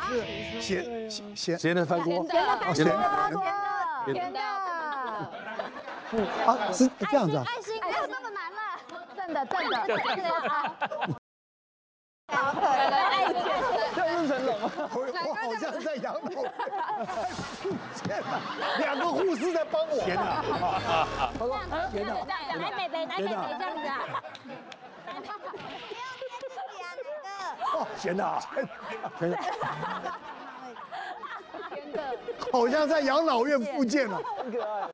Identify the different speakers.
Speaker 1: 是
Speaker 2: 咸的翻锅，
Speaker 3: 咸的发锅，
Speaker 4: 甜的。
Speaker 1: 啊，是这样子啊。
Speaker 3: 爱心没有那么难了，正的。
Speaker 4: 好可爱，
Speaker 2: 像润成龙。
Speaker 1: 我好像在养老院，天哪，2个护士在帮我。天哪，他说天哪，
Speaker 3: 来北北这样子啊。
Speaker 1: 哦，天哪，天哪，
Speaker 4: 甜的，
Speaker 1: 好像在养老院复健了。
Speaker 2: 很可爱。